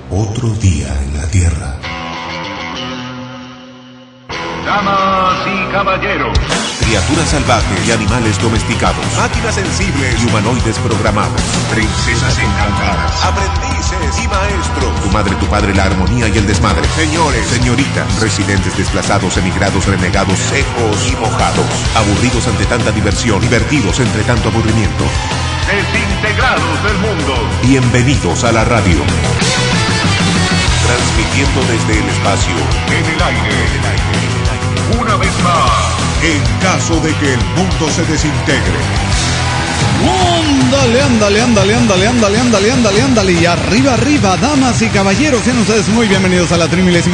Otro día en la Tierra. Damas y caballeros, Criaturas salvajes y animales domesticados. Máquinas sensibles y humanoides programados. princesas encantadas, Aprendices y maestros. Tu madre, tu padre, la armonía y el desmadre. Señores, señoritas, residentes desplazados, emigrados, renegados, secos y mojados. Aburridos ante tanta diversión, divertidos entre tanto aburrimiento. desintegrados del mundo. Bienvenidos a la radio. Transmitiendo desde el espacio. En el aire, una vez más, En caso de que el mundo se desintegre. Ándale. Y arriba, damas y caballeros, sean ustedes muy bienvenidos a la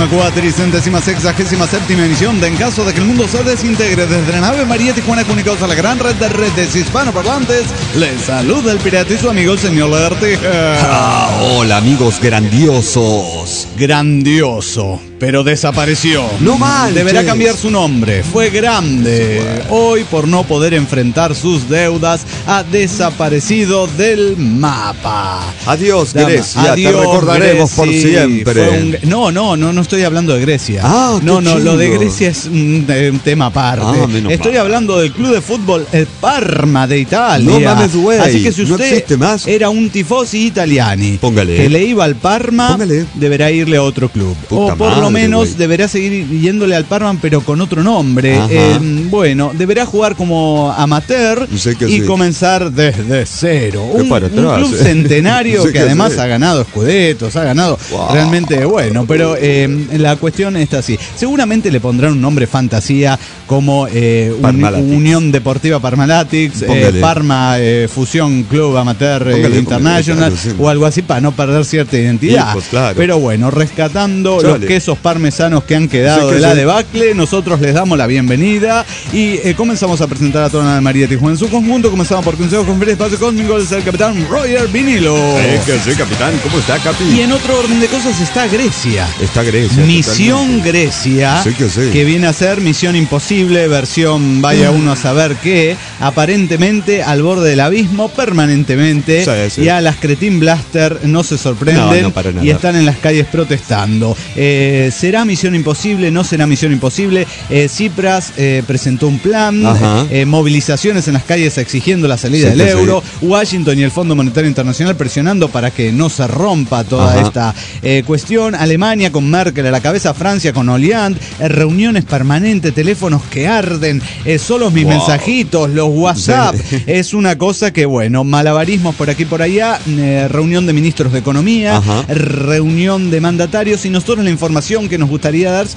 3467ª emisión de En caso de que el mundo se desintegre. Desde la nave María Tijuana, comunicados a la gran red de redes hispanoparlantes, les saluda el pirata y su amigo el señor Lagartija. Hola amigos grandiosos. Grandioso, pero desapareció. No manches. Deberá cambiar su nombre. Fue grande. Hoy, por no poder enfrentar sus deudas, ha desaparecido del mapa. Adiós Dama, Grecia, adiós, te recordaremos por Grecia. siempre. No estoy hablando de Grecia. Ah, qué no, lo de chingo. Grecia es un tema aparte. Menos Estoy mal. hablando del club de fútbol el Parma de Italia. No mames, güey. Así que si ¿No usted existe más? era un tifosi italiani Póngale. que le iba al Parma, Póngale. deberá irle a otro club. Puta O por lo madre, menos güey. deberá seguir yéndole al Parma, pero con otro nombre. Ajá. Bueno, deberá jugar como amateur Sé que y sí. comenzar desde cero. Qué Un para atrás, club eh. centenario Sé que que además sí. ha ganado Scudettos, ha ganado Wow. realmente bueno. Pero la cuestión está así. Seguramente le pondrán un nombre fantasía como Parmalatix. Unión Deportiva Parmalatix, Póngale. Parma Fusión Club Amateur Póngale, International, claro, sí. o algo así para no perder cierta identidad. Sí, pues, claro. Pero bueno, rescatando Chale. los quesos parmesanos que han quedado Sí, que de la sí. debacle, nosotros les damos la bienvenida y comenzamos a presentar a toda la María Tijuana en su conjunto. Comenzamos por Consejo Conferencia Espacio Cósmico, es el capitán Roger Vinilo. Que sí, capitán, ¿cómo está, capi? Y en otro orden de cosas está Grecia. Está Grecia. Misión totalmente. Grecia, Sí que sí. que viene a ser Misión Imposible, versión vaya uno a saber qué, aparentemente al borde del abismo permanentemente, Sí, sí. y a las Cretin Blaster no se sorprenden No, para nada. y están en las calles protestando. ¿Será Misión Imposible? ¿No será Misión Imposible? Tsipras presentó un plan, Ajá. movilizaciones en las calles exigiendo la salida Sí del que euro, Washington y el Fondo Monetario Internacional presionando para que no se rompa toda Ajá. esta cuestión. Alemania con Merkel a la cabeza, Francia con Hollande, reuniones permanentes, teléfonos que arden, solo mis Wow. mensajitos, los WhatsApp. Sí. Es una cosa que, bueno, malabarismos por aquí por allá, reunión de ministros de Economía, Ajá. reunión de mandatarios, y nosotros la información que nos gustaría dar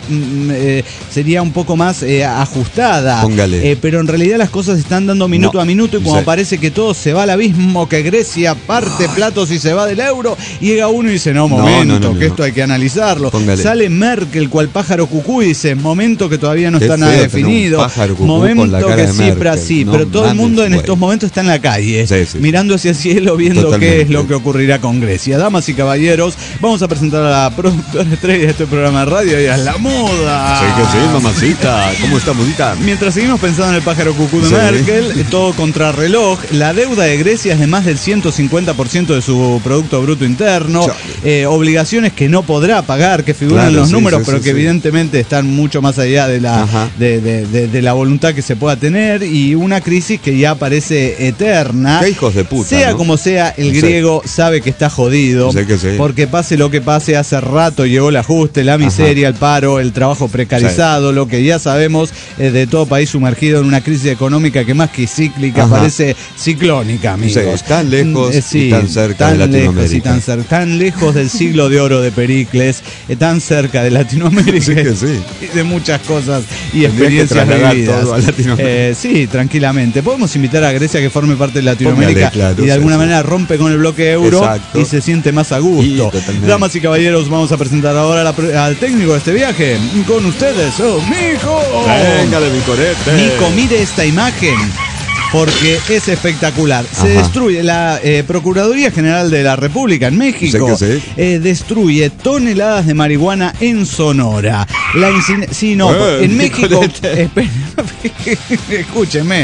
sería un poco más ajustada. Póngale. Pero en realidad las cosas se están dando minuto No. a minuto, y como Sí. parece que todo se va al abismo, que Grecia parte platos y se va del euro, llega uno y dice, no, momento, no, que no. esto hay que analizarlo. Póngale. Sale Merkel cual pájaro cucú y dice, momento que todavía no Qué está nada feo tener un definido. pájaro cucú Momento con la cara que de Tsipras Merkel. sí, No pero todo el mundo mames, en estos güey. momentos está en la calle, Sí, sí. mirando hacia el cielo, viendo Totalmente. qué es lo que ocurrirá con Grecia. Damas y caballeros, vamos a presentar a la productora estrella de este programa de radio, y a la moda. Sí que sí, mamacita. ¿Cómo está, mudita? Mientras seguimos pensando en el pájaro cucú de Sí. Merkel, todo contrarreloj, la deuda de Grecia es de más del 150% de su Producto Bruto Interno, obligaciones que no podrá pagar, que figuran Claro, en los sí, números, sí, pero sí, que sí. evidentemente están mucho más allá de la, Ajá. de la voluntad que se pueda tener, y una crisis que ya parece eterna. Qué hijos de puta, Sea ¿no? como sea, el Sí. griego sabe que está jodido, Sí que sí. porque pase lo que pase, hace rato llegó el ajuste, la miseria, el paro, el trabajo precarizado, lo que ya sabemos de todo país sumergido en una crisis económica que más que cíclica Ajá. parece ciclónica, amigos. Sí, tan lejos y tan cerca de tan lejos y Latinoamérica. tan lejos del siglo de oro de Pericles, tan cerca de Latinoamérica. Sí que sí. Y de muchas cosas y Tendría que experiencias trasladar vividas. todo a Latinoamérica. Sí, tranquilamente. Podemos invitar a Grecia que forme parte de Latinoamérica. Póngale, claro, y de alguna sí, sí. manera rompe con el bloque euro. Exacto. Y se siente más a gusto. Y totalmente. Damas y caballeros, vamos a presentar ahora al técnico de este viaje. Con ustedes, Mico. Venga de mi corete. Mico, mire esta imagen, porque es espectacular. Se Ajá. destruye la Procuraduría General de la República en México. Sé que Destruye toneladas de marihuana en Sonora. En México. Nicolete. Escúcheme.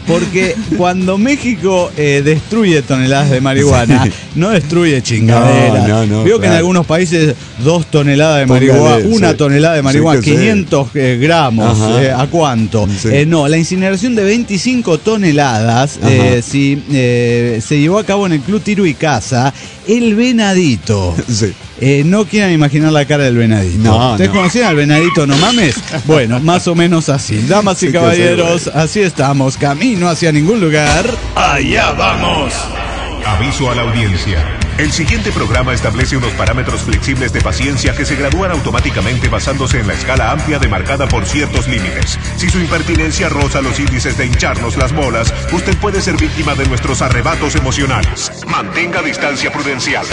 porque cuando México destruye toneladas de marihuana, no destruye chingaderas. Veo que en algunos países 2 toneladas de marihuana, 1 tonelada de marihuana, 500 gramos, ¿a cuánto? Sí. No, la incineración de 25 toneladas se llevó a cabo en el Club Tiro y Caza, El Venadito. Sí. No quieran imaginar la cara del venadito. ¿Ustedes conocían al venadito, no mames? Bueno, más o menos así. Damas y caballeros, así estamos. Camino hacia ningún lugar. ¡Allá vamos! Aviso a la audiencia. El siguiente programa establece unos parámetros flexibles de paciencia que se gradúan automáticamente basándose en la escala amplia demarcada por ciertos límites. Si su impertinencia roza los índices de hincharnos las bolas, usted puede ser víctima de nuestros arrebatos emocionales. Mantenga distancia prudencial.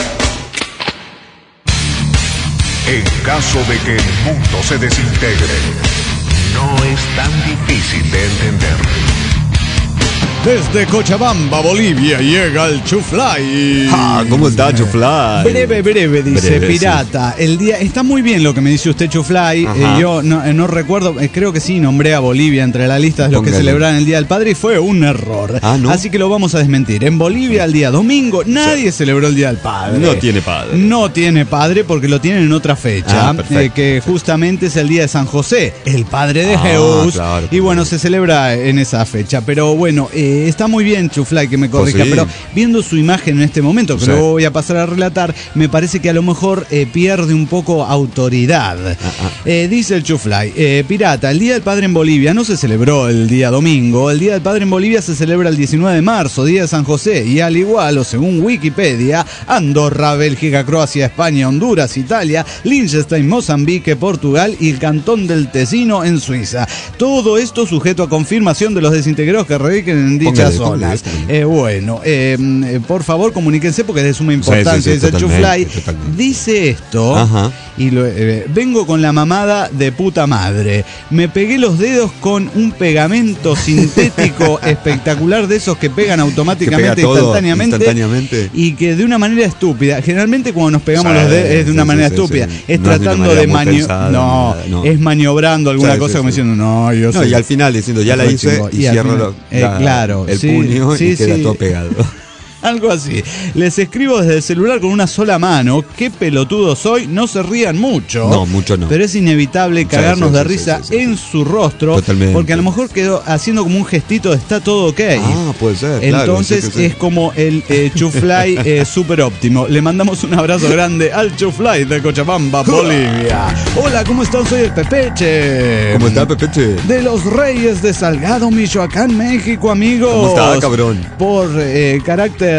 En caso de que el mundo se desintegre, no es tan difícil de entender. Desde Cochabamba, Bolivia, llega el Chuflay. ¿Cómo está Chuflay? Breve, dice Pirata. Sí. El día está muy bien lo que me dice usted, Chuflay. Yo no recuerdo, creo que sí nombré a Bolivia entre la lista de los que celebraron el Día del Padre y fue un error. ¿No? Así que lo vamos a desmentir. En Bolivia, el día domingo, nadie celebró el Día del Padre. No tiene padre. No tiene padre porque lo tienen en otra fecha, que justamente es el Día de San José, el padre de Jesús. Claro, y bueno, se celebra en esa fecha. Pero bueno, está muy bien, Chuflay, que me corrija, pero viendo su imagen en este momento, que luego voy a pasar a relatar, me parece que a lo mejor pierde un poco autoridad. Dice el Chuflay, Pirata, el Día del Padre en Bolivia no se celebró el día domingo, el Día del Padre en Bolivia se celebra el 19 de marzo, Día de San José, y al igual, o según Wikipedia, Andorra, Bélgica, Croacia, España, Honduras, Italia, Liechtenstein, Mozambique, Portugal y el Cantón del Tesino en Suiza. Todo esto sujeto a confirmación de los desintegrados que radiquen en dichas zonas. Por favor, comuníquense porque es de suma importancia. Dice Chuflay. Dice esto y vengo con la mamada de puta madre. Me pegué los dedos con un pegamento sintético espectacular de esos que pegan automáticamente, instantáneamente, y que de una manera estúpida. Generalmente cuando nos pegamos los dedos es de una manera estúpida. Es no tratando de es maniobrando alguna cosa como diciendo y al final diciendo ya la hice y cierro el puño y queda todo pegado. Algo así. Les escribo desde el celular con una sola mano. Qué pelotudo soy. No se rían mucho. No, mucho no. Pero es inevitable cagarnos de risa en su rostro. Totalmente. Porque a lo mejor quedó haciendo como un gestito de está todo ok. Puede ser. Entonces es como el Chuflay super óptimo. Le mandamos un abrazo grande al Chuflay de Cochabamba, Bolivia. Hola, ¿cómo están? Soy el Pepeche. ¿Cómo está, Pepeche? De los Reyes de Salgado, Michoacán, México, amigos. ¿Cómo está, cabrón? Por carácter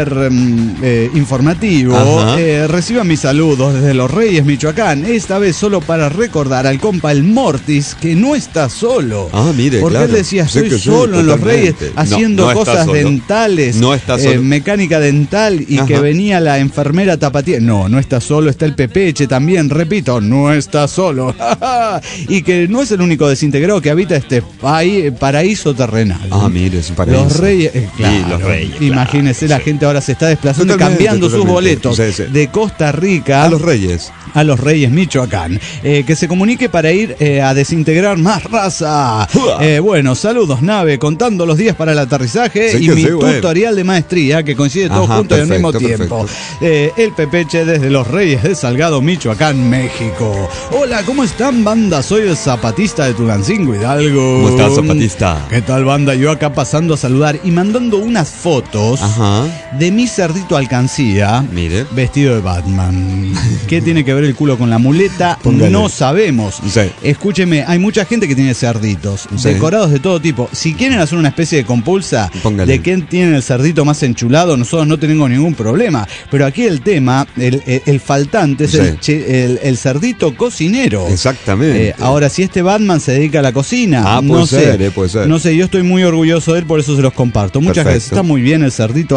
informativo, reciban mis saludos desde Los Reyes, Michoacán, esta vez solo para recordar al compa el Mortis que no está solo. Mire, porque él decía, estoy solo en Los Reyes haciendo cosas dentales, mecánica dental, y que venía la enfermera tapatía. No está solo, está el Pepeche también, repito, no está solo. Y que no es el único desintegrado que habita este paraíso terrenal. Mire, es un paraíso. Los Reyes, los Reyes, imagínese, la gente ahora se está desplazando y cambiando sus boletos de Costa Rica a Los Reyes. A Los Reyes, Michoacán. Que se comunique para ir a desintegrar más raza. Bueno, saludos, nave, contando los días para el aterrizaje y mi tutorial de maestría, que coincide todos juntos al mismo tiempo. El Pepeche desde Los Reyes de Salgado, Michoacán, México. Hola, ¿cómo están, banda? Soy el Zapatista de Tulancingo, Hidalgo. ¿Cómo estás, Zapatista? ¿Qué tal, banda? Yo acá pasando a saludar y mandando unas fotos de mi cerdito alcancía, vestido de Batman. ¿Qué tiene que ver el culo con la muleta? No sabemos. Escúcheme, hay mucha gente que tiene cerditos decorados de todo tipo. Si quieren hacer una especie de compulsa de quién tiene el cerdito más enchulado, nosotros no tenemos ningún problema. Pero aquí el tema, el faltante es el cerdito cocinero. Exactamente. Ahora, si este Batman se dedica a la cocina, puede ser. No sé, yo estoy muy orgulloso de él, por eso se los comparto. Muchas gracias. Está muy bien el cerdito alcancía.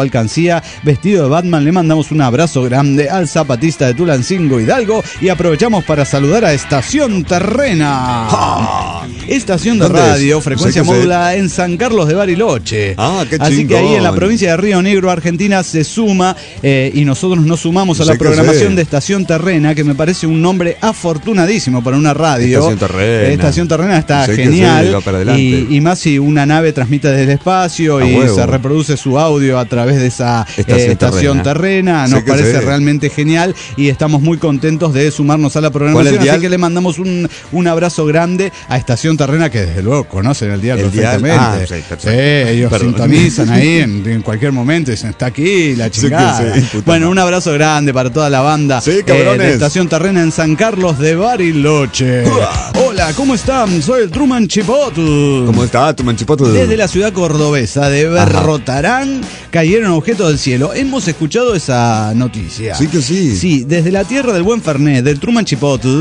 día vestido de Batman. Le mandamos un abrazo grande al zapatista de Tulancingo, Hidalgo, y aprovechamos para saludar a Estación Terrena. Estación de radio, frecuencia módula en San Carlos de Bariloche. Qué Así que ahí en la provincia de Río Negro, Argentina, se suma y nosotros nos sumamos a la programación de Estación Terrena, que me parece un nombre afortunadísimo para una radio. Estación Terrena está genial. Y más si una nave transmite desde el espacio y se reproduce su audio a través de esa estación terrena. Nos parece realmente genial y estamos muy contentos de sumarnos a la programación. Así que le mandamos un abrazo grande a Estación Terrena, que desde luego conocen el dial perfectamente. Ellos sintonizan ahí en cualquier momento y dicen, está aquí la chingada. Bueno, un abrazo grande para toda la banda de Estación Terrena en San Carlos de Bariloche. Hola, ¿cómo están? Soy el Truman Chipotl. ¿Cómo está, Truman Chipotl? Desde la ciudad cordobesa de Berrotarán cayeron objetos del cielo. Hemos escuchado esa noticia. Sí que sí. Sí, desde la tierra del buen Fernet, del Truman Chipotl,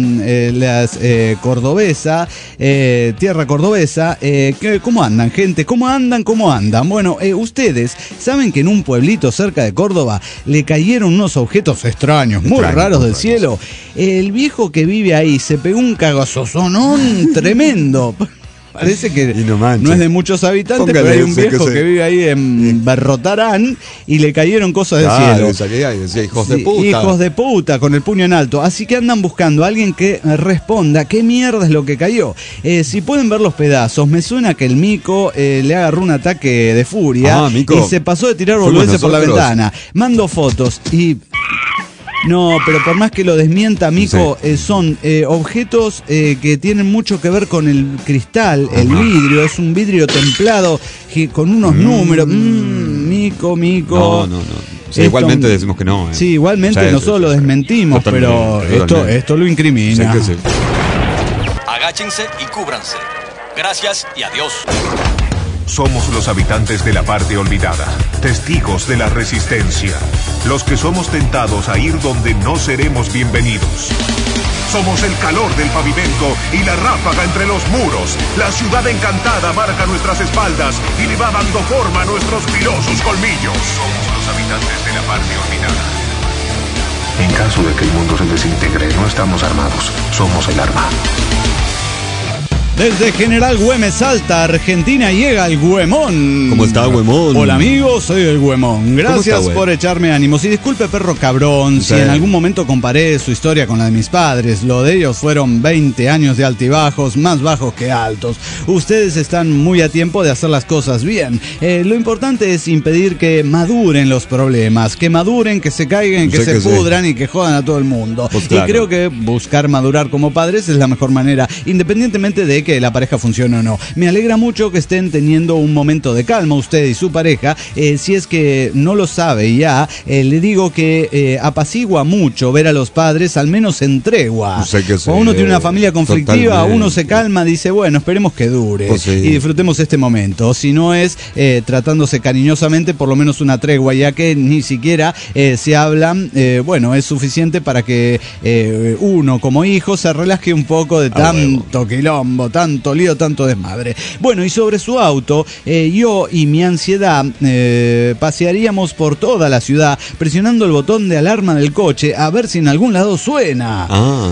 cordobesa, tierra cordobesa. ¿Cómo andan, gente? ¿Cómo andan? Bueno, ustedes saben que en un pueblito cerca de Córdoba le cayeron unos objetos extraños, muy raros del cielo. El viejo que vive ahí se pegó un cagazosonón tremendo. Parece que no es de muchos habitantes, pero hay un viejo que vive ahí en Berrotarán y le cayeron cosas del cielo. Hijos de puta. Hijos de puta, con el puño en alto. Así que andan buscando a alguien que responda qué mierda es lo que cayó. Si pueden ver los pedazos, me suena que el Mico le agarró un ataque de furia y se pasó de tirar boludeces por la ventana. Mando fotos y... No, pero por más que lo desmienta Mico, son objetos que tienen mucho que ver con el cristal, el vidrio. Es un vidrio templado con unos números. Mico. No. Sí, igualmente decimos que no. Sí, igualmente nosotros lo desmentimos, pero esto lo incrimina. Sí. Agáchense y cúbranse. Gracias y adiós. Somos los habitantes de la parte olvidada, testigos de la resistencia, los que somos tentados a ir donde no seremos bienvenidos. Somos el calor del pavimento y la ráfaga entre los muros. La ciudad encantada marca nuestras espaldas y le va dando forma a nuestros filosos colmillos. Somos los habitantes de la parte olvidada. En caso de que el mundo se desintegre, no estamos armados, somos el arma. Desde General Güemes, Salta, Argentina, llega el Güemón. ¿Cómo está, Güemón? Hola, amigos, soy el Güemón. Gracias por echarme ánimos. Y disculpe, perro cabrón, si en algún momento comparé su historia con la de mis padres. Lo de ellos fueron 20 años de altibajos, más bajos que altos. Ustedes están muy a tiempo de hacer las cosas bien. Lo importante es impedir que maduren los problemas. Que maduren, que se caigan, que se pudran y que jodan a todo el mundo. Pues claro. Y creo que buscar madurar como padres es la mejor manera, independientemente de que la pareja funcione o no. Me alegra mucho que estén teniendo un momento de calma usted y su pareja. Si es que no lo sabe ya, le digo que apacigua mucho ver a los padres al menos en tregua. Cuando uno tiene una familia conflictiva, uno se calma, dice, bueno, esperemos que dure y disfrutemos este momento. Si no es tratándose cariñosamente, por lo menos una tregua, ya que ni siquiera se hablan, bueno, es suficiente para que uno como hijo se relaje un poco de tanto quilombo, tanto lío, tanto desmadre. Bueno, y sobre su auto, yo y mi ansiedad pasearíamos por toda la ciudad presionando el botón de alarma del coche a ver si en algún lado suena.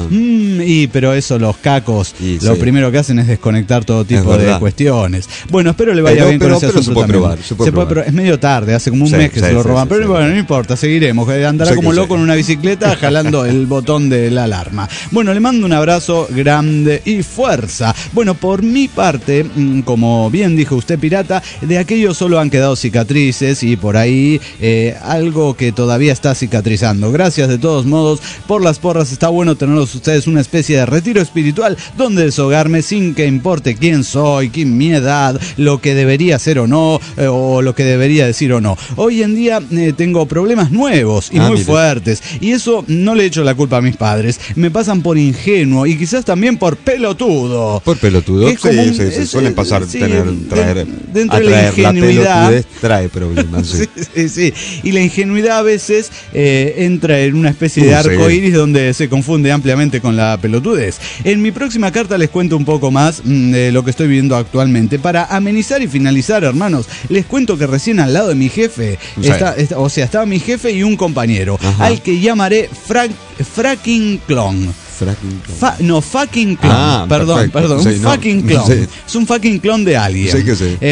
Pero eso los cacos lo primero que hacen es desconectar todo tipo de cuestiones. Bueno, espero le vaya bien con ese asunto. Se puede probar. Es medio tarde, hace como un mes que se lo roban. Pero bueno, no importa, seguiremos. Andará como loco en una bicicleta jalando el botón de la alarma. Bueno, le mando un abrazo grande y fuerza. Bueno, por mi parte, como bien dijo usted, pirata, de aquello solo han quedado cicatrices y por ahí algo que todavía está cicatrizando. Gracias de todos modos por las porras. Está bueno tenerlos ustedes una especie de retiro espiritual donde deshogarme sin que importe quién soy, quién mi edad, lo que debería hacer o no, o lo que debería decir o no. Hoy en día tengo problemas nuevos y muy fuertes, y eso no le echo la culpa a mis padres. Me pasan por ingenuo y quizás también por pelotudo. pelotudos se suelen pasar, traer dentro de la ingenuidad. La pelotudez trae problemas. Sí. Y la ingenuidad a veces entra en una especie de arco iris donde se confunde ampliamente con la pelotudez. En mi próxima carta les cuento un poco más de lo que estoy viviendo actualmente. Para amenizar y finalizar, hermanos, les cuento que recién al lado de mi jefe, estaba mi jefe y un compañero, al que llamaré Fracking Clon. Fucking clon. Perdón. Fucking clon. Sí. Es un fucking clon de alguien. Sí que sí.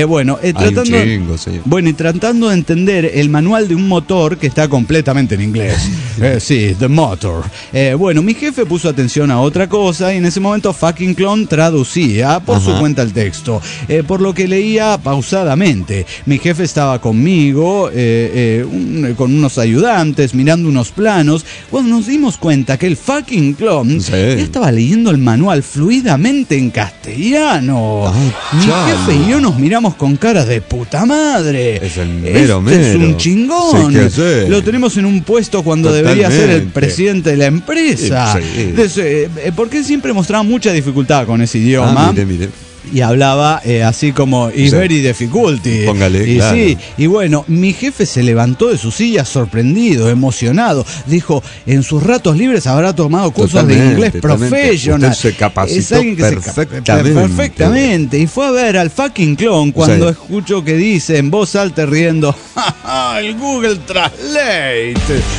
Tratando de entender el manual de un motor que está completamente en inglés. Sí, the motor. Mi jefe puso atención a otra cosa y en ese momento fucking clon traducía por su cuenta el texto, por lo que leía pausadamente. Mi jefe estaba conmigo, con unos ayudantes, mirando unos planos, cuando nos dimos cuenta que el fucking clon estaba leyendo el manual fluidamente en castellano. Mi jefe y yo nos miramos con caras de puta madre. Es el mero. Es un chingón. Lo tenemos en un puesto cuando debería ser el presidente de la empresa. Porque él siempre mostraba mucha dificultad con ese idioma. Mire. Y hablaba así como is very difficulty. Póngale, y claro. Y bueno, mi jefe se levantó de su silla sorprendido, emocionado. Dijo, en sus ratos libres habrá tomado cursos de inglés professional. Usted se capacitó es alguien que perfectamente. Y fue a ver al fucking clon cuando escucho que dice en voz alta riendo, el Google Translate.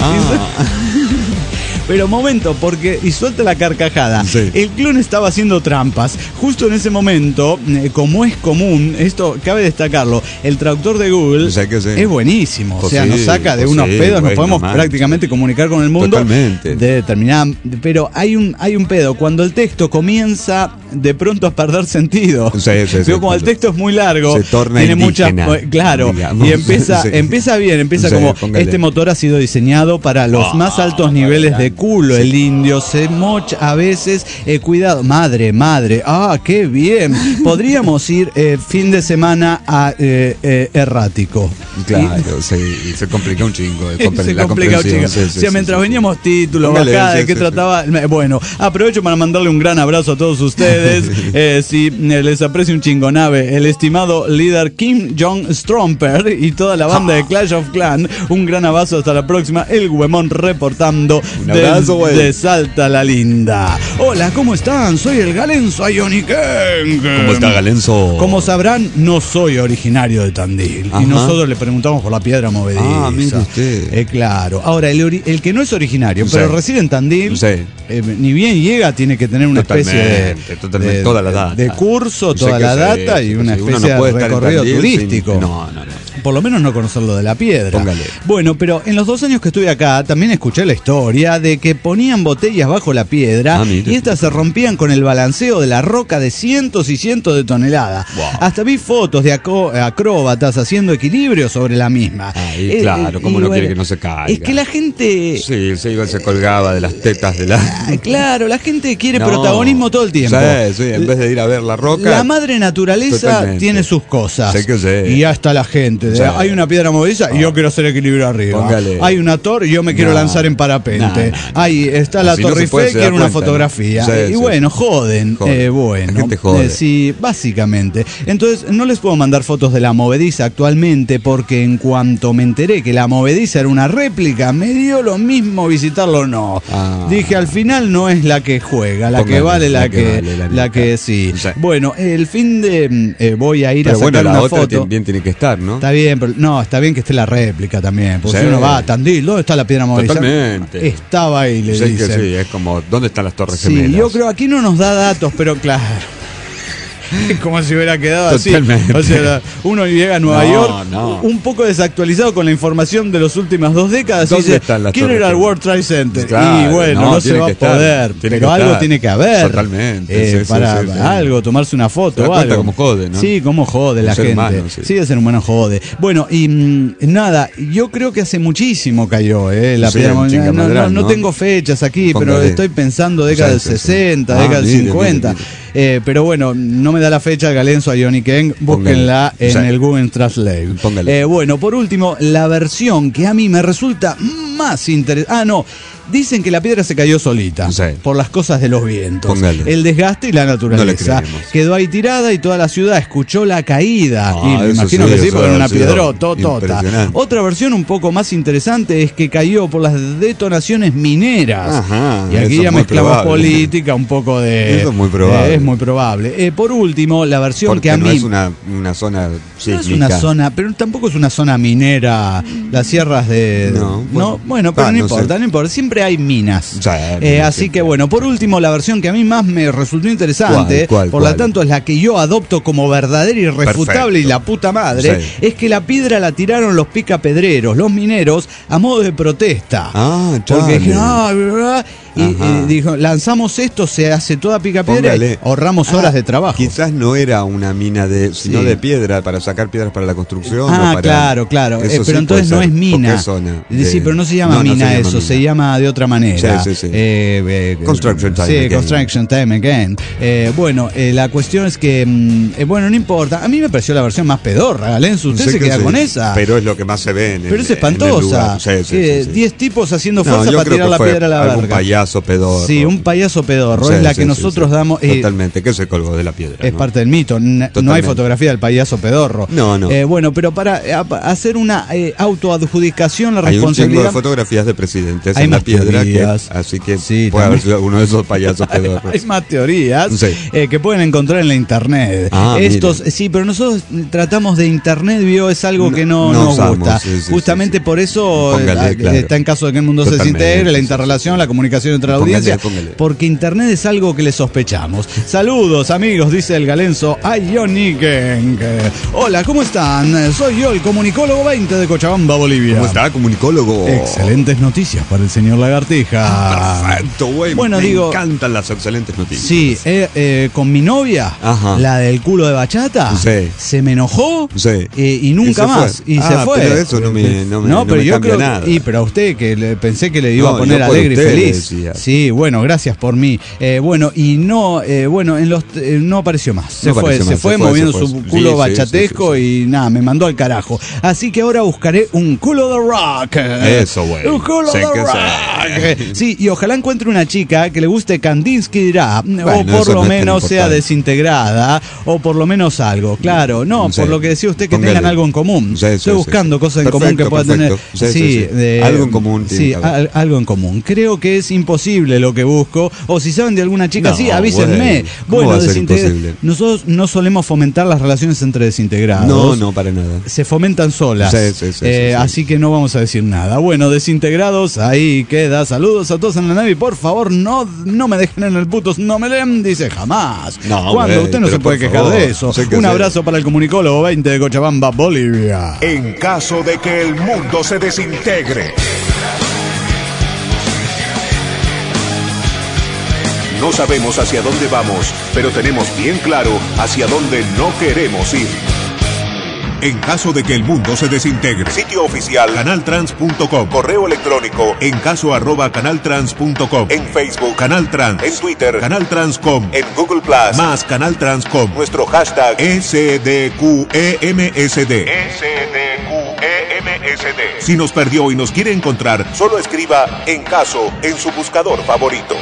Pero momento, y suelta la carcajada. El clon estaba haciendo trampas. Justo en ese momento, como es común, esto cabe destacarlo, el traductor de Google es buenísimo. O sea, nos saca de unos pedos, nos podemos prácticamente comunicar con el mundo. Totalmente. De determinada, pero hay un pedo. Cuando el texto comienza de pronto a perder sentido. Pero como el texto es muy largo, se torna tiene indígena, muchas. Claro. Digamos. Y empieza bien, como póngale. Este motor ha sido diseñado para los más altos niveles de culo. El indio se mocha a veces. Cuidado, madre. Qué bien. Podríamos ir fin de semana a errático. Claro, y se complica un chingo. Se complica un chingo. Mientras veníamos títulos, bajada, de qué trataba. Bueno, aprovecho para mandarle un gran abrazo a todos ustedes. Les aprecio un chingo, nave. El estimado líder Kim Jong-Stromper y toda la banda de Clash of Clans. Un gran abrazo, hasta la próxima. El Güemón reportando de Salta la Linda. Hola, ¿cómo están? Soy el Galenzo Ioniken. ¿Cómo está, Galenzo? Como sabrán, no soy originario de Tandil. Y nosotros le preguntamos por la piedra movediza. Mire usted. Claro. Ahora, el que no es originario, pero reside en Tandil, ni bien llega, tiene que tener una especie de toda la data. De curso, toda la data y una especie de recorrido turístico. No. Por lo menos no conocerlo de la piedra. Póngale. Bueno, pero en los 2 años que estuve acá, también escuché la historia de que ponían botellas bajo la piedra y estas se rompían con el balanceo de la roca de cientos y cientos de toneladas. Wow. Hasta vi fotos de acróbatas haciendo equilibrio sobre la misma. Claro, ¿cómo no quiere que no se caiga? Es que la gente... Sí, se colgaba de las tetas de la... Claro, la gente quiere protagonismo todo el tiempo. Sí, en vez de ir a ver la roca... La madre naturaleza tiene sus cosas. Y ya está la gente. Hay una piedra movediza y yo quiero hacer equilibrio arriba. Póngale. Hay una torre y yo me quiero lanzar en parapente. Ahí está la Torre Eiffel, quiero una fotografía. Y bueno, joden. La gente jode. Sí, básicamente. Entonces, no les puedo mandar fotos de la movediza actualmente porque en cuanto me enteré que la movediza era una réplica, me dio lo mismo visitarlo o no. Dije, al final no es la que juega, la que vale, la que sí. Bueno, el fin de voy a ir a sacar una foto. También tiene que estar, ¿no? Está bien, pero no, está bien que esté la réplica también. Porque si uno va a Tandil, ¿dónde está la piedra movediza? Totalmente. Estaba ahí, le dicen. Que sí, es como, ¿dónde están las Torres Gemelas? Sí, yo creo aquí no nos da datos, pero claro. Como si hubiera quedado totalmente. Así. O sea, uno llega a Nueva York un poco desactualizado con la información de las últimas 2 décadas. ¿Dónde están las quiero ir al World Trade Center. Claro, y bueno, no se va a poder. Pero algo tiene que haber. Totalmente. Para algo, tomarse una foto o algo. Cómo jode, ¿no? Sí, cómo jode la gente. Humano, sí, el ser humano jode. Bueno, y nada, yo creo que hace muchísimo cayó la piedra movediza. No tengo fechas aquí, pero estoy pensando década del 60, década del 50. Pero bueno, no me da la fecha el Galenzo Ioniken, búsquenla en el Google Translate. Bueno, por último, la versión que a mí me resulta más interesante. Dicen que la piedra se cayó solita, por las cosas de los vientos, el desgaste y la naturaleza. Quedó ahí tirada y toda la ciudad escuchó la caída. Y me imagino que sí, porque era una piedrotota. Otra versión un poco más interesante es que cayó por las detonaciones mineras. Y aquí ya mezclamos política, un poco de... Eso es muy probable. Es muy probable. Por último, la versión porque que a mí... no es una zona sísmica. No es una zona, pero tampoco es una zona minera. Las sierras de... Bueno, pero no importa. Siempre hay minas. Así que bueno, por último, la versión que a mí más me resultó interesante, por lo tanto es la que yo adopto como verdadera y irrefutable y la puta madre, es que la piedra la tiraron los picapedreros, los mineros, a modo de protesta. Porque dijeron, y dijo, lanzamos esto, se hace toda picapiedra, ahorramos horas de trabajo. Quizás no era una mina sino de piedra, para sacar piedras para la construcción. Claro. Pero entonces no es mina. Sí, pero no se llama mina eso, se llama de otra manera. Construction time. Construction time again. La cuestión es que, no importa. A mí me pareció la versión más pedorra, Galenzo. Usted se queda con esa. Pero es lo que más se ve pero es espantosa. 10 tipos haciendo fuerza para tirar la piedra a la verga. Un payaso pedorro. Sí, un payaso pedorro. Es la que nosotros damos. Totalmente, que se colgó de la piedra. Es parte del mito. No hay fotografía del payaso pedorro. No. Pero para hacer una autoadjudicación, la hay responsabilidad. Un chingo de fotografías de presidentes en la piedra. Así que puede haber sido alguno de esos payasos pedorros. Hay más teorías que pueden encontrar en la internet. Pero nosotros tratamos de internet, es algo que no nos gusta. Justamente por eso está en caso de que el mundo se desintegre, la interrelación, la comunicación entre la audiencia, porque internet es algo que le sospechamos. Saludos, amigos, dice el Galenzo a Johnny Gang. Hola, ¿cómo están? Soy yo, el comunicólogo 20 de Cochabamba, Bolivia. ¿Cómo está, comunicólogo? Excelentes noticias para el señor Lagartija. Perfecto, güey. Me encantan las excelentes noticias. Sí, con mi novia, la del culo de bachata, se me enojó y nunca más. Y se fue. Pero eso no me cambia nada. Pero a usted, que pensé que le iba a poner alegre y feliz. Decía. Sí, bueno, gracias por mí. No apareció más. Se fue moviendo su culo bachatesco y nada, me mandó al carajo. Así que ahora buscaré un culo de rock. Eso, güey. Un culo de rock. Sí, y ojalá encuentre una chica que le guste Kandinsky dirá, o por lo menos sea desintegrada, o por lo menos algo. Claro, por lo que decía usted, que tengan algo en común. Estoy buscando cosas en común que puedan tener. Algo en común. Algo en común. Creo que es imposible lo que busco, o si saben de alguna chica, avísenme. Bueno, nosotros no solemos fomentar las relaciones entre desintegrados. No, para nada. Se fomentan solas. Así que no vamos a decir nada. Bueno, desintegrados, ahí queda. Saludos a todos en la nave y por favor no me dejen en el puto no me leen, dice jamás. Cuando usted no se puede quejar de eso. Un abrazo para el comunicólogo 20 de Cochabamba, Bolivia. En caso de que el mundo se desintegre. No sabemos hacia dónde vamos, pero tenemos bien claro hacia dónde no queremos ir. En caso de que el mundo se desintegre. Sitio oficial canaltrans.com. Correo electrónico encaso@canaltrans.com. En Facebook Canal Trans. En Twitter Canal Transcom. En Google Plus más Canal Transcom. Nuestro hashtag SDQEMSD. Si nos perdió y nos quiere encontrar, solo escriba En Caso en su buscador favorito.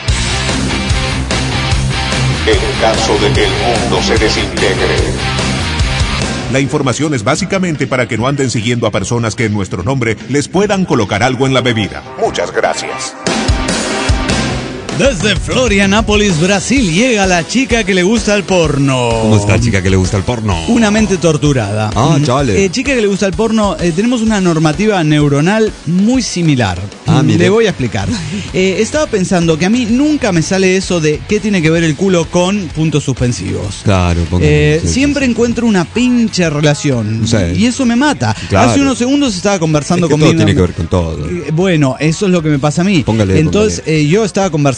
En caso de que el mundo se desintegre. La información es básicamente para que no anden siguiendo a personas que en nuestro nombre les puedan colocar algo en la bebida. Muchas gracias. Desde Florianópolis, Brasil, llega la chica que le gusta el porno. ¿Cómo está, chica que le gusta el porno? Una mente torturada. Chale. Chica que le gusta el porno, tenemos una normativa neuronal muy similar. Le voy a explicar. Estaba pensando que a mí nunca me sale eso de qué tiene que ver el culo con puntos suspensivos. Claro. Siempre encuentro una pinche relación. Y eso me mata. Claro. Hace unos segundos estaba conversando con todo tiene que ver con todo. Bueno, eso es lo que me pasa a mí. Entonces, yo estaba conversando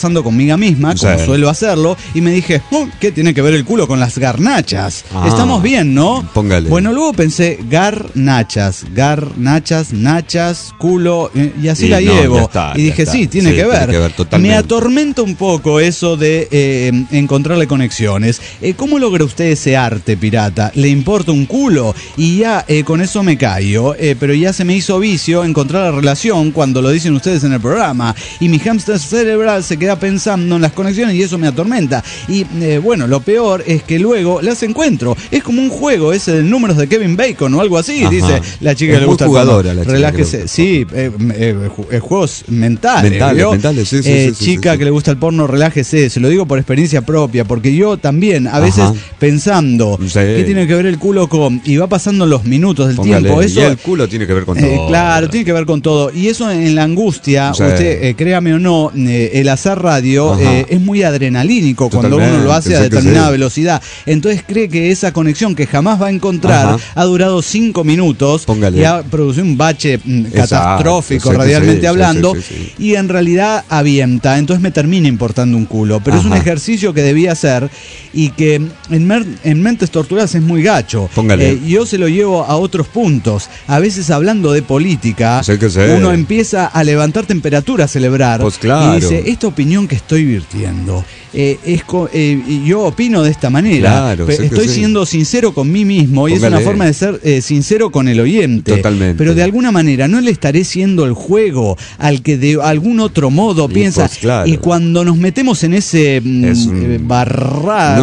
conversando conmigo misma, como suelo hacerlo, y me dije, ¿qué tiene que ver el culo con las garnachas? Estamos bien, ¿no? Póngale. Bueno, luego pensé, garnachas, nachas, culo, y así la llevo. Y dije, sí, tiene que ver. Me atormenta un poco eso de encontrarle conexiones. ¿Cómo logra usted ese arte, pirata? ¿Le importa un culo? Y ya con eso me callo, pero ya se me hizo vicio encontrar la relación cuando lo dicen ustedes en el programa. Y mi hámster cerebral se queda pensando en las conexiones y eso me atormenta. Y bueno, lo peor es que luego las encuentro. Es como un juego ese de números de Kevin Bacon o algo así, dice la chica que le gusta el jugadora, porno. Relájese. Sí, juegos mentales. Sí, chica que le gusta el porno, relájese. Se lo digo por experiencia propia, porque yo también, a veces pensando, ¿qué tiene que ver el culo con? Y va pasando los minutos del tiempo. Eso, y el culo tiene que ver con todo. Claro, tiene que ver con todo. Y eso en la angustia, usted, créame o no, el hacer radio es muy adrenalínico cuando uno lo hace a determinada velocidad. Entonces cree que esa conexión que jamás va a encontrar ha durado 5 minutos y ha producido un bache catastrófico radialmente hablando y en realidad avienta. Entonces me termina importando un culo. Pero es un ejercicio que debía hacer y que en Mentes Torturadas es muy gacho. Yo se lo llevo a otros puntos. A veces hablando de política, uno empieza a levantar temperatura, a celebrar. Pues claro. Y dice, esta opinión que estoy virtiendo, yo opino de esta manera. Estoy siendo sincero con mí mismo y es una forma de ser sincero con el oyente. Totalmente. Pero de alguna manera no le estaré siendo el juego al que de algún otro modo piensa. Pues claro. Y cuando nos metemos en ese barrial,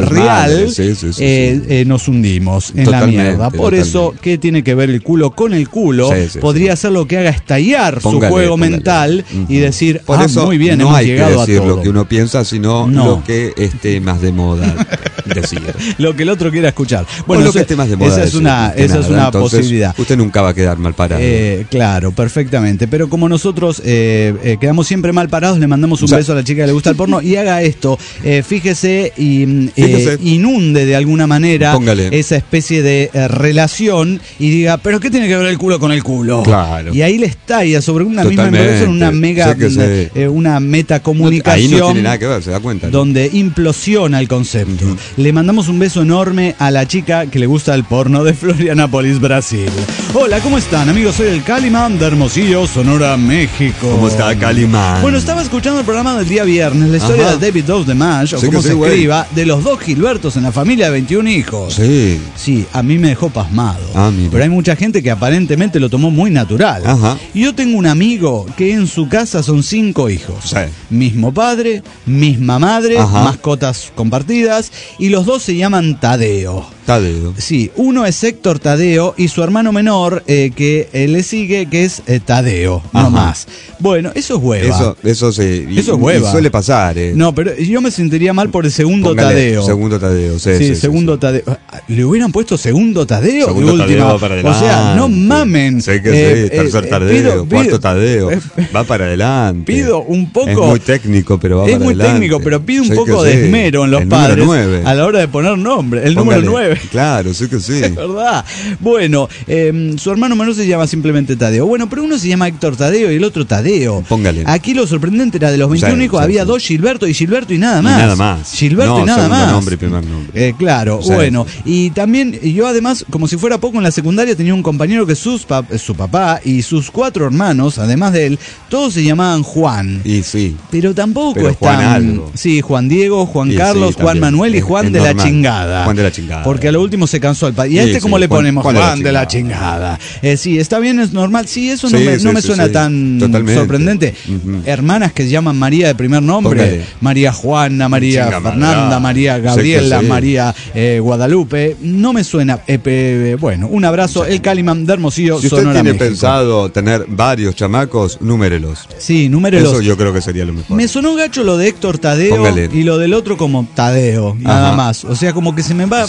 nos hundimos en la mierda. Por eso, ¿qué tiene que ver el culo con el culo? Podría ser lo que haga estallar su juego mental y decir, por eso muy bien, no hemos hay llegado que decir a todo. lo que uno piensa, sino lo que esté más de moda decir. Lo que el otro quiera escuchar. Bueno, lo que esté más de moda esa es una posibilidad. Usted nunca va a quedar mal parado. Claro, perfectamente. Pero como nosotros quedamos siempre mal parados, le mandamos un beso a la chica que le gusta el porno y haga esto. Fíjese y inunde de alguna manera esa especie de relación y diga, ¿pero qué tiene que ver el culo con el culo? Claro. Y ahí le estalla sobre una misma empresa, una metacomunicación. Ahí no tiene nada que ver, se da cuenta, ¿no? Donde implosiona el concepto. Le mandamos un beso enorme a la chica que le gusta el porno de Florianópolis, Brasil. Hola, ¿cómo están, amigos? Soy el Calimán de Hermosillo, Sonora, México. ¿Cómo está, Calimán? Bueno, estaba escuchando el programa del día viernes, la historia de David Dose de Mash, o como se escriba, de los 2 Gilbertos en la familia de 21 hijos. Sí, a mí me dejó pasmado. Pero hay mucha gente que aparentemente lo tomó muy natural. Y yo tengo un amigo que en su casa son 5 hijos. Mismo padre, misma madre, mascotas compartidas, y los 2 se llaman Tadeo. Sí, uno es Héctor Tadeo y su hermano menor que le sigue, que es Tadeo, no más. Bueno, eso es hueva. Eso es hueva. Y suele pasar. No, pero yo me sentiría mal por el segundo Tadeo. Segundo Tadeo, segundo Tadeo. ¿Le hubieran puesto segundo Tadeo? Segundo Tadeo va para adelante. O sea, no mamen. Tercer Tadeo, cuarto Tadeo. Va para adelante. Pido un poco. Es muy técnico, pero va para adelante. Es muy técnico, pero pido un poco de esmero en los padres a la hora de poner nombre. El número 9. Claro, sí que sí. Es verdad. Bueno, su hermano menor se llama simplemente Tadeo. Bueno, pero uno se llama Héctor Tadeo y el otro Tadeo. Aquí lo sorprendente era de los 21 hijos había 2 Gilberto y nada más. Gilberto y nada más. Nombre, primer nombre. Claro, bueno. Y también yo además, como si fuera poco, en la secundaria tenía un compañero que su papá y sus 4 hermanos, además de él, todos se llamaban Juan. Y sí. Pero tampoco están. Sí, Juan Diego, Juan Carlos, Juan Manuel y Juan de la chingada. Juan de la chingada. Porque a lo último se cansó el país. ¿Y a cómo le ponemos? Juan de la chingada. Sí, está bien, es normal. Sí, eso no me suena tan sorprendente. Hermanas que se llaman María de primer nombre. María Juana, María Fernanda, María Gabriela, María Guadalupe. No me suena. Bueno, un abrazo. El Calimán de Hermosillo, si Sonora, usted tiene México. Pensado tener varios chamacos, númerelos. Sí, númerelos. Eso yo creo que sería lo mejor. Me sonó gacho lo de Héctor Tadeo y lo del otro como Tadeo, nada más. O sea, como que se me va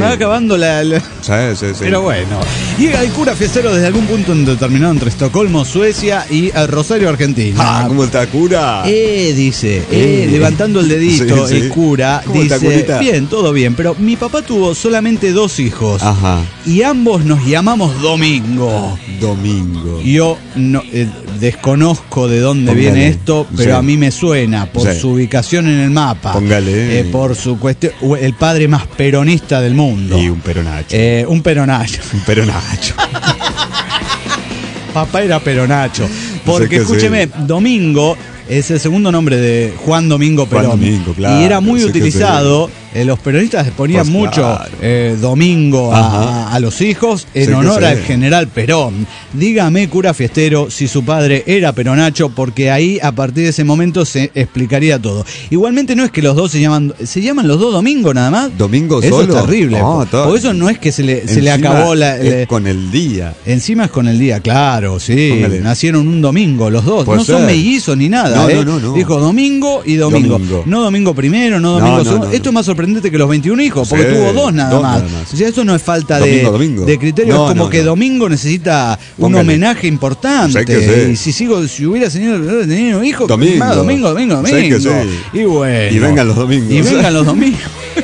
va acabando la... Sí. Pero bueno, llega el cura fiestero desde algún punto determinado entre Estocolmo, Suecia y Rosario, Argentina. ¿Cómo está, cura? Dice, levantando el dedito, el cura, dice, bien, todo bien, pero mi papá tuvo solamente 2 hijos. Ajá. Y ambos nos llamamos Domingo. Yo no, desconozco de dónde viene esto, pero a mí me suena por su ubicación en el mapa. Póngale. Por su cuestión, el padre más peronista del mundo. Y un peronacho. Un peronacho. Papá era peronacho. Porque escúcheme, Domingo es el segundo nombre de Juan Domingo Perón. Domingo, claro, y era muy utilizado. Los peronistas ponían mucho Domingo a los hijos en honor al general Perón. Dígame, cura fiestero, si su padre era peronacho, porque ahí a partir de ese momento se explicaría todo. Igualmente no es que los dos se llaman los dos Domingo nada más. Domingo eso solo. Es terrible. Por eso no es que se le acabó es con el día. Encima es con el día, claro, sí. Póngale. Nacieron un domingo los dos. No son mellizos ni nada. No. Dijo Domingo y Domingo. No Domingo primero, no Domingo segundo. Esto es más sorprendente que los 21 hijos, porque tuvo 2 nada más. O sea, eso no es falta de criterio, es como que Domingo necesita un homenaje importante. Y si hubiera tenido hijos, Domingo. Y bueno. Y vengan los domingos.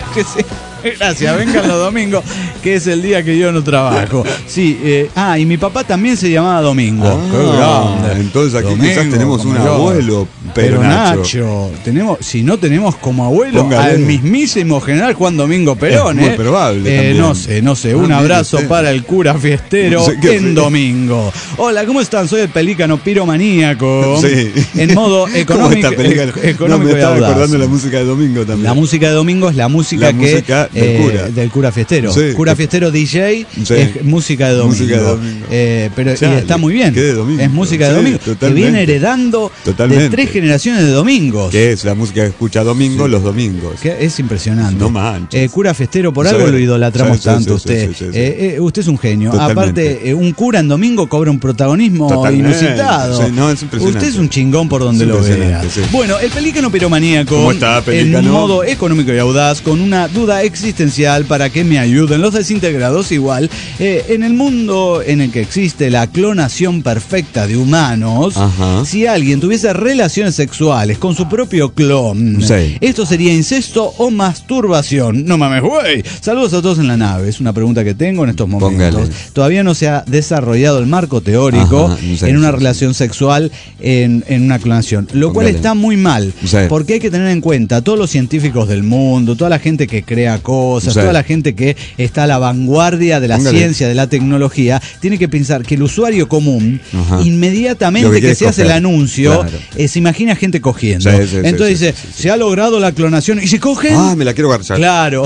Gracias, vengan los domingos, que es el día que yo no trabajo. Sí, y mi papá también se llamaba Domingo. Qué grande. Entonces aquí Domingo, quizás tenemos un abuelo peronacho. Si no tenemos como abuelo al mismísimo general Juan Domingo Perón. Es muy probable. No sé. Un abrazo para el cura fiestero en Domingo. Hola, ¿cómo están? Soy el pelícano piromaníaco. Sí. En modo económico. Me estaba recordando la música de Domingo también. La música de Domingo es la música del cura fiestero. Sí. Cura fiestero DJ es música de Domingo. Pero y está muy bien. Es música de Domingo. Que viene heredando de 3 generaciones de domingos. Que es la música que escucha Domingo los domingos. Que es impresionante. No manches. Cura fiestero, por algo lo idolatramos tanto usted. Usted es un genio. Totalmente. Aparte, un cura en Domingo cobra un protagonismo inusitado. Es impresionante. Usted es un chingón por donde lo vea. Bueno, el pelícano piromaníaco. ¿Cómo está, pelícano? En modo económico y audaz, con una duda existencial para que me ayuden los desintegrados igual. En el mundo en el que existe la clonación perfecta de humanos, si alguien tuviese relaciones sexuales con su propio clon, ¿esto sería incesto o masturbación? No mames, güey. Saludos a todos en la nave. Es una pregunta que tengo en estos momentos. Póngale. Todavía no se ha desarrollado el marco teórico en una relación sexual en una clonación, lo cual está muy mal, porque hay que tener en cuenta todos los científicos del mundo, toda la gente que crea cosas, toda la gente que está a la vanguardia de la ciencia, de la tecnología, tiene que pensar que el usuario común, inmediatamente que se hace el anuncio, se imagina gente cogiendo. Entonces dice, se ha logrado la clonación y se cogen. Me la quiero garchar. Claro.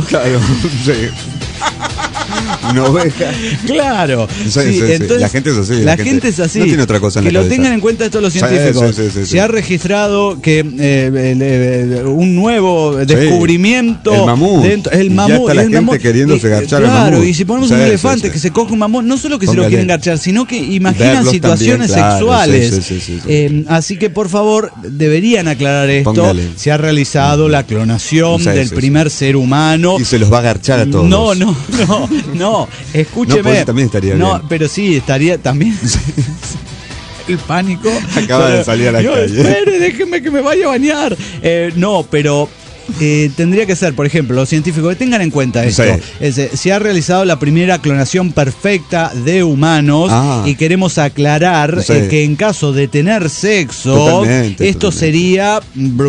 Una oveja. Claro. Entonces, la gente es así. La gente es así. No tiene otra cosa en la cabeza. Que lo tengan en cuenta todos los científicos. Se ha registrado que un nuevo descubrimiento. El mamut. El mamut. Ya está la gente queriéndose garchar al mamut. Claro, y si ponemos un elefante que se coge un mamut, no solo que se lo quieren garchar, sino que imaginan situaciones sexuales. Así que, por favor, deberían aclarar esto. Póngale. Se ha realizado la clonación del primer ser humano. Y se los va a garchar a todos. No, escúcheme. No, pues también estaría bien. Pero sí, estaría también. El pánico. Acaba de salir a la calle. Espere, déjeme que me vaya a bañar. Pero tendría que ser, por ejemplo, los científicos que tengan en cuenta esto. Se ha realizado la primera clonación perfecta de humanos y queremos aclarar que en caso de tener sexo, esto sería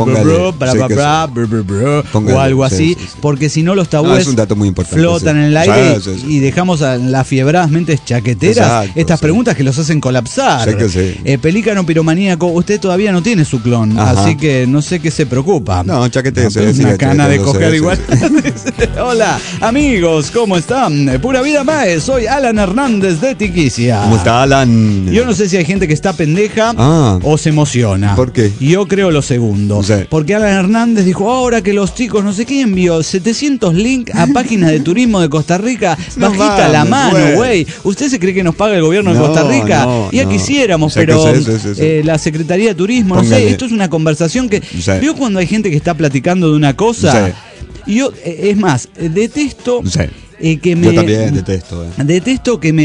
o algo así, porque si no los tabúes es un dato muy importante, flotan en el aire y dejamos a las fiebradas mentes chaqueteras estas preguntas que los hacen colapsar. Pelícano piromaníaco, usted todavía no tiene su clon, así que no sé qué se preocupa. No, chaquete. Una cana de coger igual. Hola, amigos, ¿cómo están? Pura vida mae, soy Alan Hernández de Tiquicia. ¿Cómo está, Alan? Yo no sé si hay gente que está pendeja o se emociona. ¿Por qué? Yo creo lo segundo. Porque Alan Hernández dijo, ahora que los chicos, no sé qué, envió 700 links a páginas de turismo de Costa Rica. Bajita la mano, güey. ¿Usted se cree que nos paga el gobierno de Costa Rica? Ya quisiéramos, pero la Secretaría de Turismo, no sé, esto es una conversación que... ¿Vio cuando hay gente que está platicando de una cosa? Y yo, es más, detesto Yo también detesto. Detesto que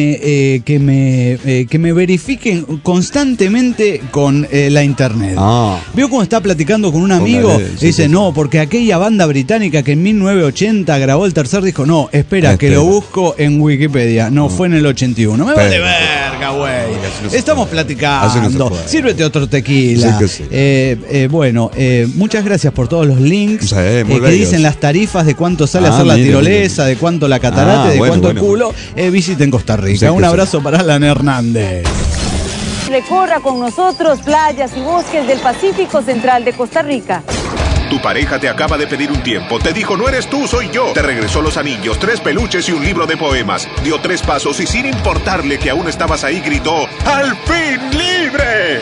me verifiquen constantemente con la internet. Veo cómo está platicando con un amigo y dice, no, porque aquella banda británica que en 1980 grabó el tercer disco. No, espera, que lo busco en Wikipedia. No, fue en el 81. Me vale verga, güey. Estamos platicando. Sírvete otro tequila. Bueno, muchas gracias por todos los links que dicen las tarifas de cuánto sale hacer la tirolesa, de cuánto la catarata, de cuánto el culo. Visiten Costa Rica. Un abrazo para Alan Hernández. Recorra con nosotros playas y bosques del Pacífico Central de Costa Rica. Tu pareja te acaba de pedir un tiempo. Te dijo, no eres tú, soy yo. Te regresó los anillos, 3 peluches y un libro de poemas. Dio 3 pasos y sin importarle que aún estabas ahí, gritó, ¡al fin libre!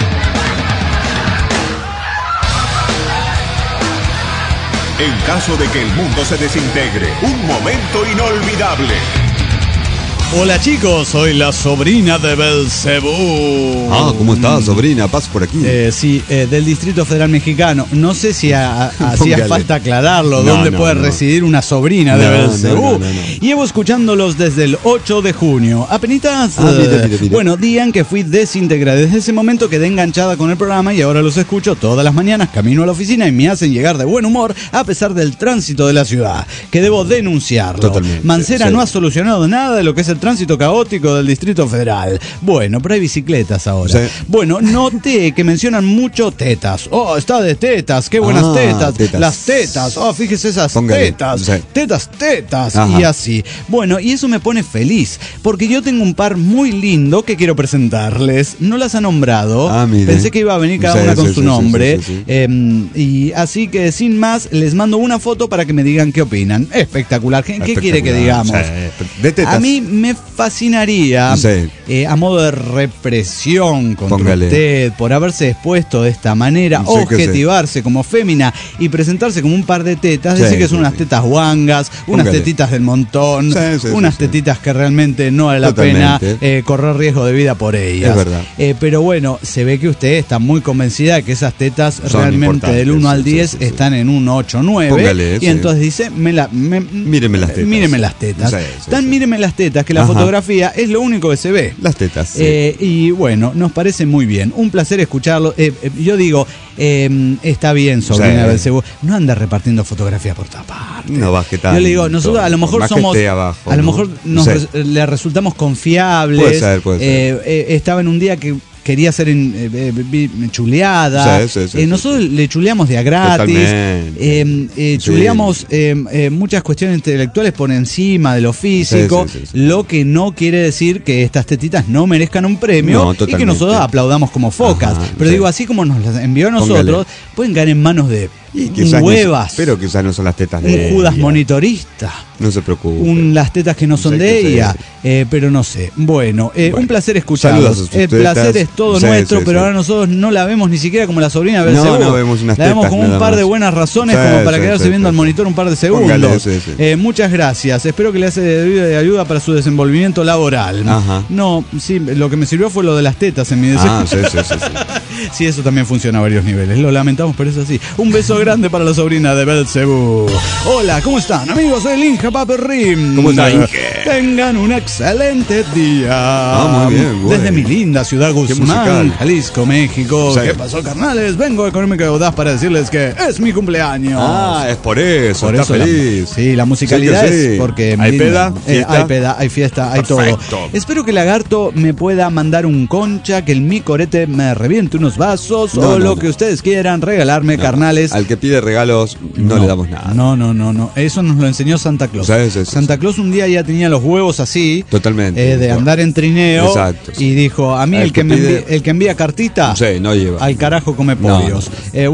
En caso de que el mundo se desintegre, un momento inolvidable. Hola chicos, soy la sobrina de Belcebú. ¿Cómo estás, sobrina? Paso por aquí. Sí, del Distrito Federal Mexicano. No sé si hacía falta aclararlo, dónde puede residir una sobrina de Belcebú. Llevo escuchándolos desde el 8 de junio. Apenitas. Mira. Bueno, día en que fui desintegrada. Desde ese momento quedé enganchada con el programa y ahora los escucho todas las mañanas camino a la oficina y me hacen llegar de buen humor a pesar del tránsito de la ciudad, que debo denunciarlo. Totalmente. Mancera no ha solucionado nada de lo que es el tránsito caótico del Distrito Federal. Bueno, pero hay bicicletas ahora. Bueno, noté que mencionan mucho tetas. Está de tetas, qué buenas tetas. Las tetas, fíjese esas tetas. Tetas. Ajá. Y así. Bueno, y eso me pone feliz, porque yo tengo un par muy lindo que quiero presentarles. No las ha nombrado. Pensé que iba a venir cada una con su nombre. Y así que sin más, les mando una foto para que me digan qué opinan. Espectacular. ¿Qué quiere que digamos? De tetas. A mí me fascinaría, a modo de represión contra usted por haberse expuesto de esta manera, objetivarse como fémina y presentarse como un par de tetas, decir que son unas tetas guangas, unas tetitas del montón, unas tetitas que realmente no vale la pena correr riesgo de vida por ellas. Es verdad. Pero bueno, se ve que usted está muy convencida de que esas tetas son realmente del 1 al 10 están en un 8 o 9. Y entonces dice, míreme las tetas. Míreme las tetas. Míreme las tetas, que la fotografía es lo único que se ve. Las tetas. Y bueno, nos parece muy bien. Un placer escucharlo. Yo digo, está bien, sobrina de Belcebú. No anda repartiendo fotografías por todas partes. No baje tanto. Yo le digo, nosotros a lo mejor somos. Abajo, a lo mejor le resultamos confiables. Puede ser. Estaba en un día que quería ser chuleada. Nosotros le chuleamos de a gratis. Chuleamos muchas cuestiones intelectuales por encima de lo físico, lo que no quiere decir que estas tetitas no merezcan un premio y que nosotros aplaudamos como focas. Pero digo, así como nos las envió a nosotros, pueden caer en manos de huevas. Pero quizás no son las tetas de un Judas monitorista. No se preocupe. Las tetas que no son de ella. Pero no sé. Bueno, un placer escucharlos. El placer es todo nuestro, pero ahora nosotros no la vemos ni siquera como la sobrina de Belcebú. No vemos unas tetas. La vemos como un par de buenas razones como para quedarse viendo al monitor un par de segundos. Muchas gracias. Espero que le hace de ayuda para su desenvolvimiento laboral. No, sí, lo que me sirvió fue lo de las tetas en mi deseo. Sí, eso también funciona a varios niveles. Lo lamentamos, pero es así. Un beso grande para la sobrina de Belcebú. Hola, ¿cómo están, amigos? Soy el Inge Paperrim. ¿Cómo están, Inge? Tengan un excelente día. Muy bien, güey. Desde mi linda ciudad Guzmán, Jalisco, México. ¿Qué pasó, carnales? Vengo de Económica y Audaz para decirles que es mi cumpleaños. Es por eso. Está feliz. Sí, la musicalidad es porque... ¿Hay peda? Hay peda, hay fiesta, hay todo. Espero que Lagarto me pueda mandar un concha, que el mi corete me reviente unos vasos lo que ustedes quieran regalarme, carnales. Al que pide regalos no le damos nada. No. Eso nos lo enseñó Santa Claus. Santa Claus un día ya tenía los huevos así. Totalmente. De andar en trineo. Exacto. Y dijo, a mí el que envía cartita, no lleva. al carajo come pollos.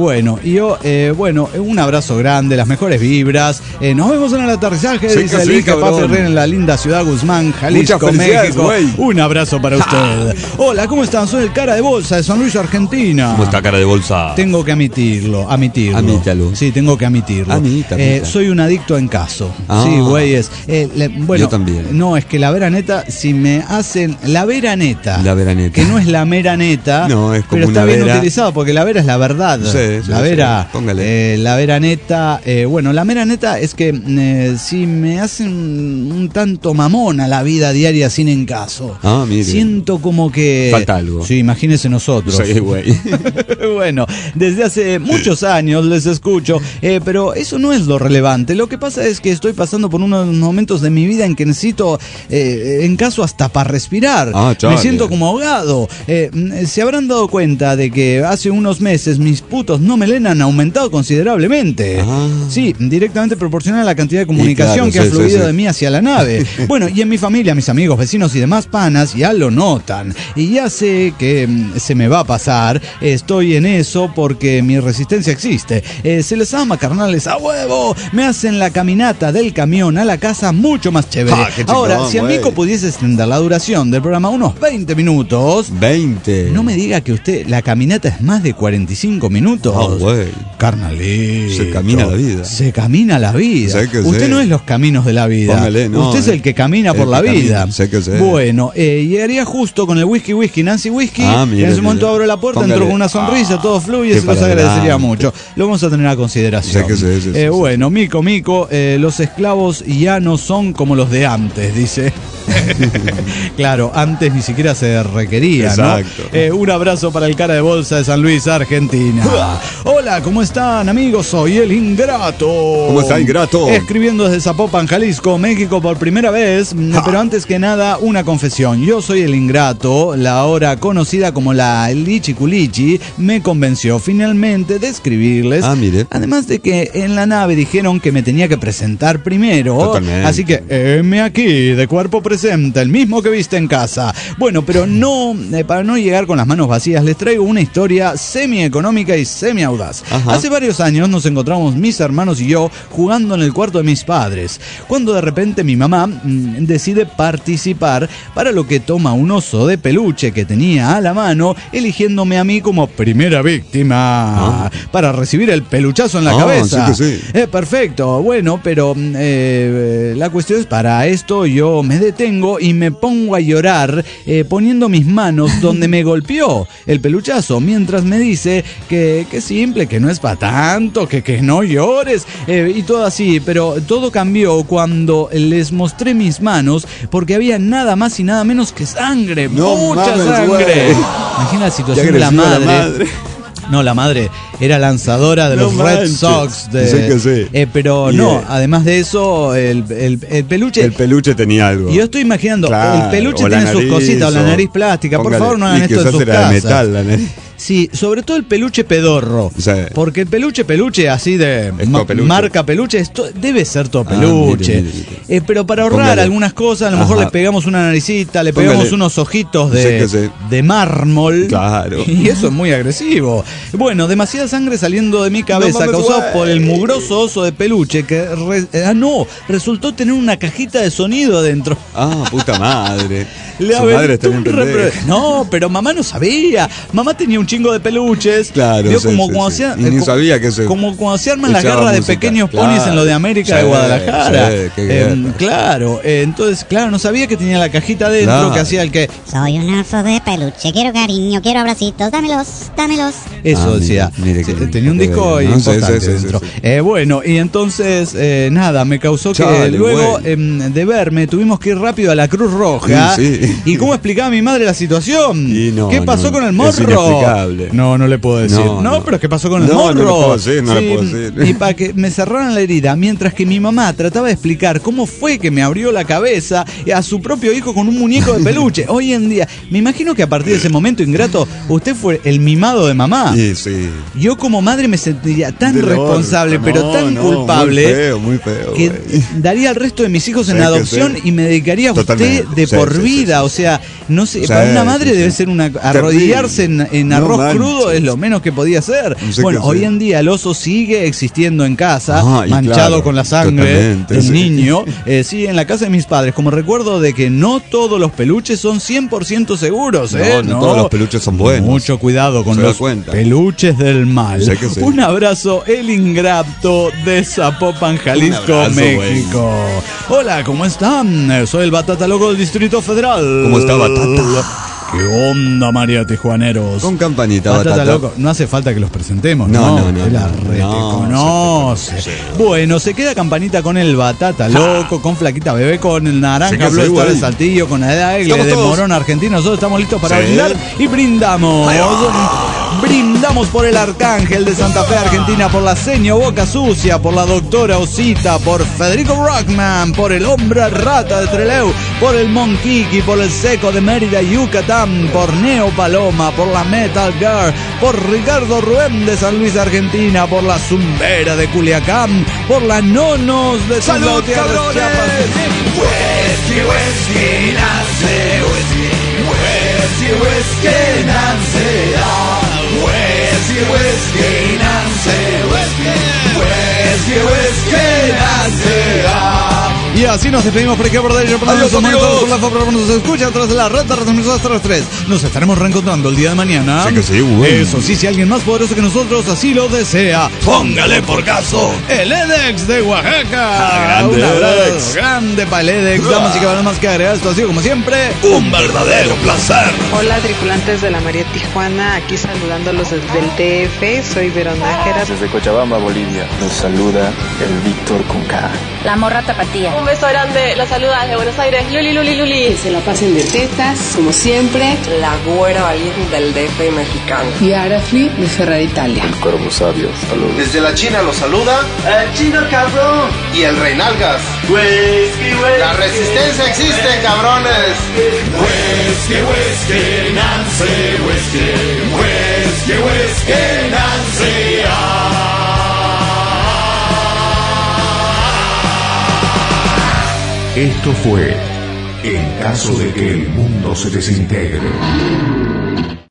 Un abrazo grande, las mejores vibras. Nos vemos en el aterrizaje, dice el Inge Paperrim en la linda ciudad Guzmán, Jalisco, México. Wey. Un abrazo para usted. Hola, ¿cómo están? Soy el cara de bolsa de San Luis, Argentina. ¿Cómo está, cara de bolsa? Tengo que admitirlo. Admítalo. Sí, tengo que admitirlo. Admita. Soy un adicto en caso. Sí, güeyes. Yo también. No, es que la veraneta, si me hacen la veraneta, que no es la mera neta. No, es como pero está una bien vera utilizado porque la vera es la verdad. Sí, la vera, póngale. La vera neta. Bueno, la mera neta es que si me hacen un tanto mamona la vida diaria sin encaso. Mire. Siento como que falta algo. Sí, imagínese nosotros. Sí, güey. Bueno, desde hace muchos años les escucho, pero eso no es lo relevante. Lo que pasa es que estoy pasando por unos momentos de mi vida en que necesito en caso hasta para respirar. Me siento como ahogado. Se habrán dado cuenta de que hace unos meses mis putos no melena han aumentado considerablemente. Sí, directamente proporcional a la cantidad de comunicación que ha fluido de mí hacia la nave. Bueno, y en mi familia, mis amigos, vecinos y demás panas ya lo notan. Y ya sé que se me va a pasar. Estoy en eso porque mi resistencia existe. Se les ama, carnales, a huevo. Me hacen la caminata del camión a la casa mucho más chévere. Ahora, si Amico pudiese extender la duración del programa unos 20 minutos. 20. No me diga que usted, la caminata es más de 45 minutos. Carnalito. Se camina la vida. Se camina la vida. Usted no es los caminos de la vida. Póngale, no, usted es el que camina por la vida. Sé que sé. Bueno, llegaría justo con el whisky, Nancy Whisky. Y en ese momento abro la puerta, entro con una sonrisa, todo fluye, se los agradecería mucho. Lo vamos a tener a consideración. Sé que bueno, Mico, los esclavos ya no son como los de antes, dice. Claro, antes ni siquiera se requería. Exacto. ¿No? Un abrazo para el cara de bolsa de San Luis, Argentina. Hola, ¿cómo están, amigos? Soy el Ingrato. ¿Cómo está, Ingrato? Escribiendo desde Zapopan, Jalisco, México por primera vez. Pero antes que nada, una confesión. Yo soy el Ingrato, la ahora conocida como la Lichi Culichi, me convenció finalmente de escribirles. Mire. Además de que en la nave dijeron que me tenía que presentar primero. Totalmente. Así que, heme aquí, de cuerpo presente, el mismo que viste en casa. Bueno, pero no, para no llegar con las manos vacías, les traigo una historia semi-económica y semi-audaz. Hace varios años nos encontramos mis hermanos y yo jugando en el cuarto de mis padres, cuando de repente mi mamá decide participar para lo que toma un oso de peluche que tenía a la mano, eligiéndome a mí como primera víctima para recibir el peluchazo en la cabeza. Sí. Perfecto, bueno, pero la cuestión es, para esto yo me detengo y me pongo a llorar poniendo mis manos donde me golpeó el peluchazo, mientras me dice que simple, que no es para tanto, que no llores y todo así. Pero todo cambió cuando les mostré mis manos, porque había nada más y nada menos que sangre, mucha sangre. Imagina la situación de la madre. No, la madre era lanzadora de los Red Sox. Pero no, además de eso, el peluche. El peluche tenía algo. Y yo estoy imaginando, el peluche tiene sus cositas, o la nariz plástica. Por favor, no hagan esto en sus casas. De metal, la nariz. Sí, sobre todo el peluche pedorro. Sí. Porque el peluche así de marca peluche, esto debe ser todo peluche. Mire. Pero para ahorrar algunas cosas, a lo mejor le pegamos una naricita, le pegamos unos ojitos de mármol. Claro. Y eso es muy agresivo. Bueno, demasiada sangre saliendo de mi cabeza, causada por el mugroso oso de peluche que resultó tener una cajita de sonido adentro. Puta madre. Su madre está bien pendeja. No, pero mamá no sabía. Mamá tenía un chingo de peluches. Claro, y ni sabía que como cuando se arman las garras de pequeños ponis en lo de América de Guadalajara. Claro, entonces, no sabía que tenía la cajita adentro que hacía el que... Soy un oso de peluche, quiero cariño, quiero abracitos, dámelos. Eso decía. Mire tenía un disco importante dentro. Bueno, y entonces, nada, me causó que luego de verme tuvimos que ir rápido a la Cruz Roja. ¿Y cómo explicaba mi madre la situación? ¿Qué pasó con el morro? No le puedo decir. Pero ¿qué pasó con el morro? No le puedo decir. Y para que me cerraran la herida, mientras que mi mamá trataba de explicar cómo fue que me abrió la cabeza a su propio hijo con un muñeco de peluche. Hoy en día, me imagino que a partir de ese momento, Ingrato, usted fue el mimado de mamá. Sí. Yo como madre me sentiría tan responsable, pero tan culpable, muy feo, que daría al resto de mis hijos en adopción y me dedicaría a usted de por vida. O sea, no sé, para una madre debe ser arrodillarse en arroz crudo es lo menos que podía hacer. Bueno, hoy en día el oso sigue existiendo en casa, manchado con la sangre del niño. Sí, en la casa de mis padres, como recuerdo de que no todos los peluches son 100% seguros. No todos los peluches son buenos. Mucho cuidado con los peluches del mal. Un abrazo, el Ingrato de Zapopan, Jalisco, México. Hola, ¿cómo están? Soy el Batata Loco del Distrito Federal. ¿Cómo está, Batata? ¿Qué onda, María Tijuaneros? Con campanita, Batata Loco. No hace falta que los presentemos, ¿no? La red conoce. Sí. Bueno, se queda Campanita con el Batata Loco, con Flaquita Bebé, con el Naranja Blue Star de Saltillo, con Adaegle de Morón, Argentina. Nosotros estamos listos para brindar y brindamos. Brindamos por el Arcángel de Santa Fe, Argentina, por la Seño Boca Sucia, por la Doctora Osita, por Federico Rockman, por el Hombre Rata de Trelew, por el Monquiqui, por el Seco de Mérida, Yucatán, por Neo Paloma, por la Metal Girl, por Ricardo Rubén de San Luis, Argentina, por la Zumbera de Culiacán, por la Nonos de ¡Salud, cabrones! Whisky, whisky, Nancy, whisky, whisky, whisky, Nancy, whisky, whisky, Nancy, whisky, whisky, Nancy. Y así nos despedimos por aquí por derecho, por la nos escucha a través de la red de transmisores hasta las 3. Nos estaremos reencontrando el día de mañana. Sí que sí, Eso sí, si alguien más poderoso que nosotros así lo desea, póngale por caso el EDEX de Oaxaca. Un abrazo grande para el EDEX. Damas y caballeros, más que agregar, esto ha sido como siempre un verdadero placer. Hola, tripulantes de la María Tijuana, aquí saludándolos desde el DF. Soy Veronájera. Desde Cochabamba, Bolivia, los saluda el Víctor con K. La Morra Tapatía. Un beso grande, los saluda desde Buenos Aires, Luli, Luli, Luli. Que se la pasen de tetas, como siempre. La Güera Valiente del DF mexicano. Y Arafli de Ferrari Italia. El Cuervo Sabio, saludos. Desde la China los saluda el Chino Cabrón y el Reinalgas. Whisky, whisky, la resistencia existe, cabrones. Whisky, whisky, Nancy, whisky, whisky, whisky, Nancy. Esto fue En caso de que el mundo se desintegre.